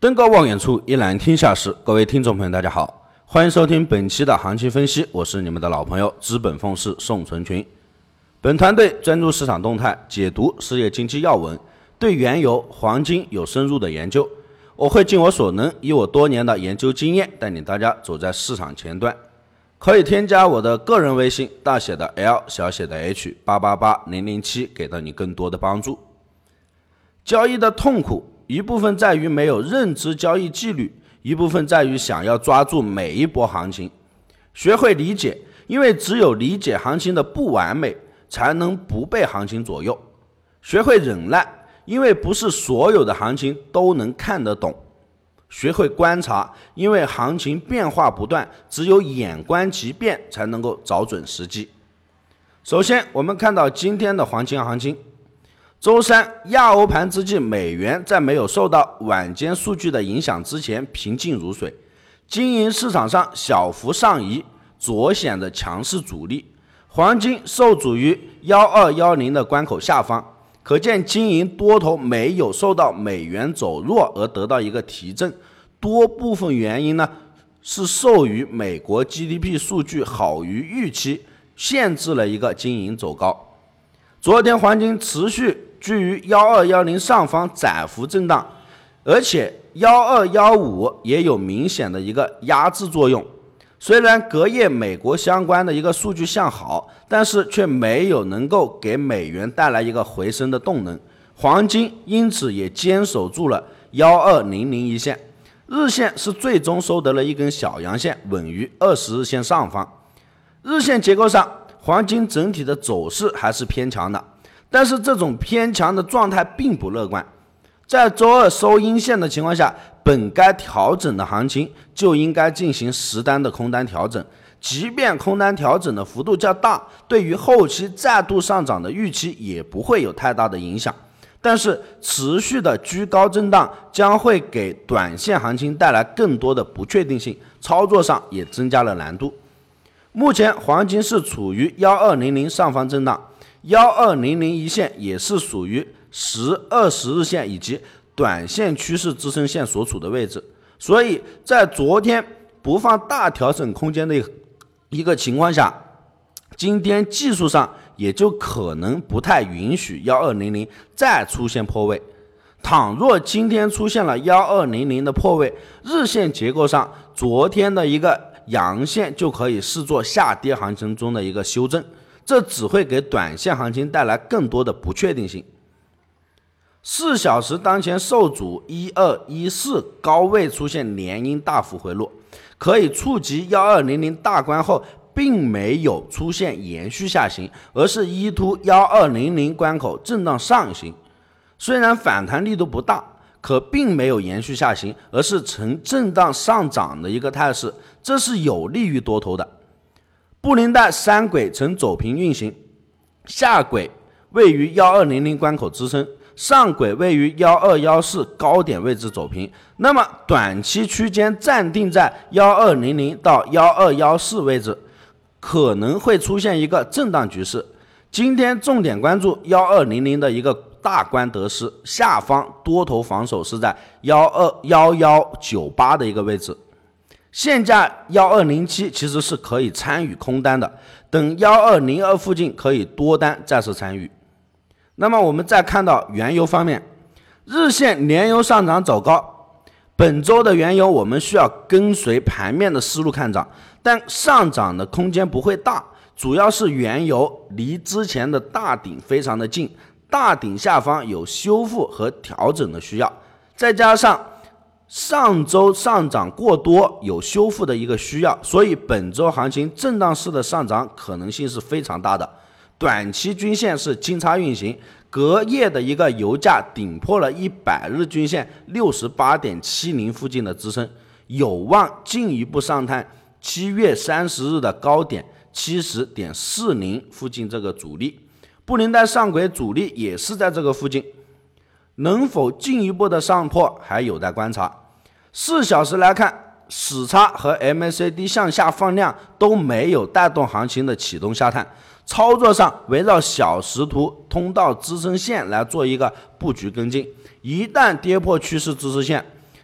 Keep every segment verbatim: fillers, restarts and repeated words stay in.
登高望远处，一览天下事。各位听众朋友，大家好，欢迎收听本期的行情分析，我是你们的老朋友资本凤士宋存群。本团队专注市场动态，解读世界经济要闻，对原油、黄金有深入的研究。我会尽我所能，以我多年的研究经验，带领大家走在市场前端。可以添加我的个人微信，大写的 L 小写的 H 八八八零零七，给到你更多的帮助。交易的痛苦一部分在于没有认知交易纪律，一部分在于想要抓住每一波行情。学会理解，因为只有理解行情的不完美，才能不被行情左右。学会忍耐，因为不是所有的行情都能看得懂。学会观察，因为行情变化不断，只有眼观其变，才能够找准时机。首先，我们看到今天的黄金行情。周三亚欧盘之际，美元在没有受到晚间数据的影响之前平静如水，金银市场上小幅上移，左显的强势阻力。黄金受阻于一二一零的关口下方，可见金银多头没有受到美元走弱而得到一个提振，多部分原因呢是受于美国 G D P 数据好于预期，限制了一个金银走高。昨天黄金持续居于一二一零上方窄幅震荡，而且一二一五也有明显的一个压制作用。虽然隔夜美国相关的一个数据向好，但是却没有能够给美元带来一个回升的动能，黄金因此也坚守住了一二零零一线，日线是最终收得了一根小阳线，稳于二十日线上方。日线结构上，黄金整体的走势还是偏强的，但是这种偏强的状态并不乐观。在周二收阴线的情况下，本该调整的行情就应该进行实单的空单调整，即便空单调整的幅度较大，对于后期再度上涨的预期也不会有太大的影响。但是持续的居高震荡将会给短线行情带来更多的不确定性，操作上也增加了难度。目前黄金是处于一二零零上方震荡，一二零零一线也是属于十、二十日线以及短线趋势支撑线所处的位置，所以在昨天不放大调整空间的一个情况下，今天技术上也就可能不太允许一二零零再出现破位。倘若今天出现了一二零零的破位，日线结构上昨天的一个阳线就可以视作下跌行情中的一个修正，这只会给短线行情带来更多的不确定性。四小时当前受阻一二一四高位出现连阴大幅回落，可以触及一二零零大关后并没有出现延续下行，而是依突一二零零关口震荡上行。虽然反弹力度不大，可并没有延续下行，而是呈震荡上涨的一个态势，这是有利于多头的。布林带三轨呈走平运行，下轨位于一二零零关口支撑，上轨位于一二一四高点位置走平，那么短期区间暂定在一二零零到一二一四位置，可能会出现一个震荡局势。今天重点关注一二零零的一个大关得失，下方多头防守是在一二一一九八的一个位置，现价一二零七其实是可以参与空单的，等一二零二附近可以多单再次参与。那么我们再看到原油方面，日线连油上涨走高，本周的原油我们需要跟随盘面的思路看涨，但上涨的空间不会大，主要是原油离之前的大顶非常的近，大顶下方有修复和调整的需要，再加上上周上涨过多，有修复的一个需要，所以本周行情震荡式的上涨可能性是非常大的。短期均线是金叉运行，隔夜的一个油价顶破了一百日均线 六十八点七零 附近的支撑，有望进一步上探七月三十日的高点 七十点四零 附近这个阻力。布林带上轨阻力也是在这个附近，能否进一步的上破还有待观察。四小时来看，死叉和 M A C D 向下放量都没有带动行情的启动下探，操作上围绕小时图通道支撑线来做一个布局跟进，一旦跌破趋势支持线，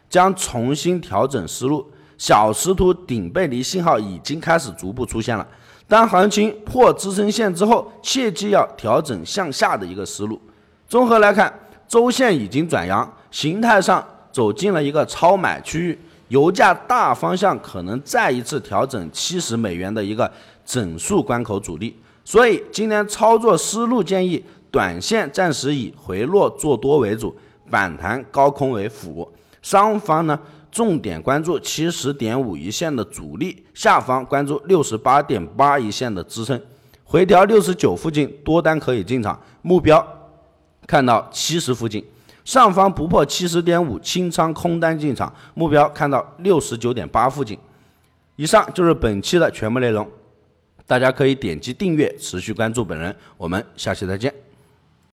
将重新调整思路。小时图顶背离信号已经开始逐步出现了，当行情破支撑线之后，切记要调整向下的一个思路。综合来看，周线已经转阳，形态上走进了一个超买区域，油价大方向可能再一次调整七十美元的一个整数关口阻力。所以今天操作思路建议，短线暂时以回落做多为主，反弹高空为辅。上方呢，重点关注 七十点五 一线的阻力，下方关注 六十八点八 一线的支撑，回调六十九附近多单可以进场，目标看到七十附近，上方不破 七十点五 清仓空单进场，目标看到 六十九点八 附近。以上就是本期的全部内容，大家可以点击订阅持续关注本人，我们下期再见。